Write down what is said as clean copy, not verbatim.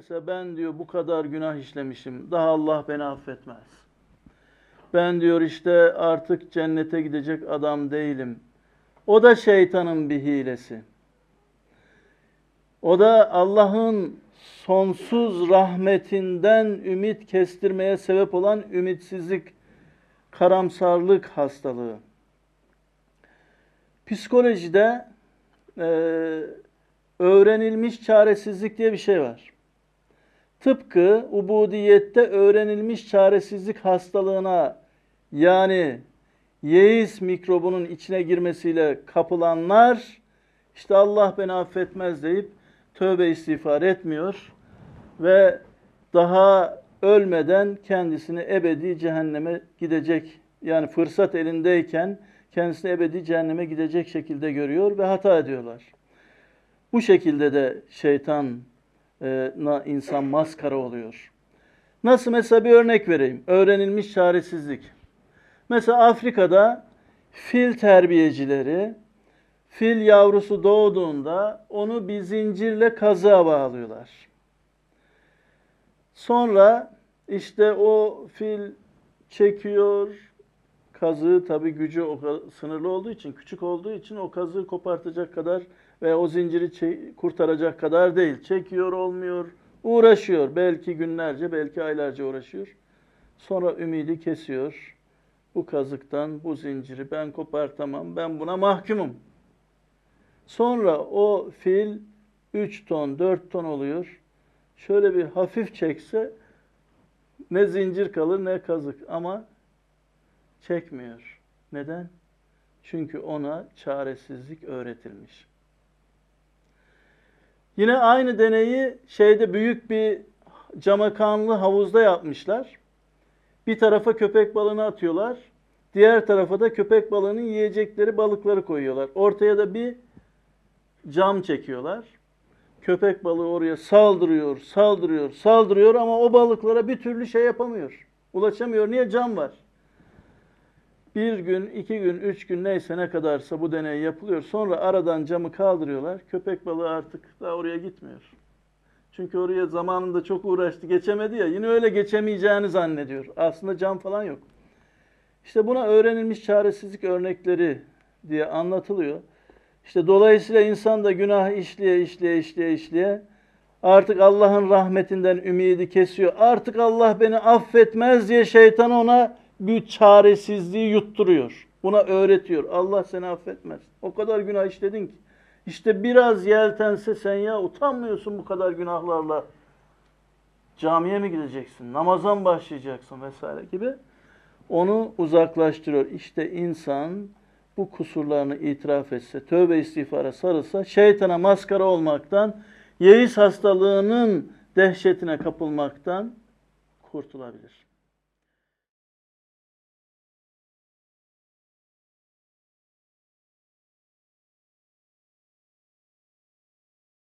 Mesela ben diyor bu kadar günah işlemişim. Daha Allah beni affetmez. Ben diyor işte artık cennete gidecek adam değilim. O da şeytanın bir hilesi. O da Allah'ın sonsuz rahmetinden ümit kestirmeye sebep olan ümitsizlik, karamsarlık hastalığı. Psikolojide öğrenilmiş çaresizlik diye bir şey var. Tıpkı ubudiyette öğrenilmiş çaresizlik hastalığına, yani yeis mikrobunun içine girmesiyle kapılanlar, işte Allah beni affetmez deyip tövbe istiğfar etmiyor ve daha ölmeden kendisini ebedi cehenneme gidecek, yani fırsat elindeyken kendisini ebedi cehenneme gidecek şekilde görüyor ve hata ediyorlar. Bu şekilde de şeytana insan maskara oluyor. Nasıl? Mesela bir örnek vereyim. Öğrenilmiş çaresizlik. Mesela Afrika'da fil terbiyecileri, fil yavrusu doğduğunda onu bir zincirle kazığa bağlıyorlar. Sonra işte o fil çekiyor, kazığı, tabii gücü sınırlı olduğu için, küçük olduğu için o kazığı kopartacak kadar ve o zinciri kurtaracak kadar değil. Çekiyor, olmuyor, uğraşıyor. Belki günlerce, belki aylarca uğraşıyor. Sonra ümidi kesiyor. Bu kazıktan, bu zinciri ben kopartamam, ben buna mahkumum. Sonra o fil 3 ton, 4 ton oluyor. Şöyle bir hafif çekse ne zincir kalır ne kazık, ama çekmiyor. Neden? Çünkü ona çaresizlik öğretilmiş. Yine aynı deneyi büyük bir camakanlı havuzda yapmışlar. Bir tarafa köpek balığını atıyorlar. Diğer tarafa da köpek balığının yiyecekleri, balıkları koyuyorlar. Ortaya da bir cam çekiyorlar. Köpek balığı oraya saldırıyor, saldırıyor, saldırıyor ama o balıklara bir türlü yapamıyor. Ulaşamıyor. Niye? Cam var. 1 gün, 2 gün, 3 gün, neyse ne kadarsa bu deney yapılıyor. Sonra aradan camı kaldırıyorlar. Köpek balığı artık daha oraya gitmiyor. Çünkü oraya zamanında çok uğraştı, geçemedi ya. Yine öyle geçemeyeceğini zannediyor. Aslında cam falan yok. İşte buna öğrenilmiş çaresizlik örnekleri diye anlatılıyor. İşte dolayısıyla insan da günah işleye artık Allah'ın rahmetinden ümidi kesiyor. Artık Allah beni affetmez diye şeytan ona bir çaresizliği yutturuyor. Buna öğretiyor. Allah seni affetmez. O kadar günah işledin ki. İşte biraz yeltense sen, ya utanmıyorsun bu kadar günahlarla. Camiye mi gideceksin? Namaza mı başlayacaksın vesaire gibi. Onu uzaklaştırıyor. İşte insan bu kusurlarını itiraf etse, tövbe istiğfara sarılsa, şeytana maskara olmaktan, yeis hastalığının dehşetine kapılmaktan kurtulabilir.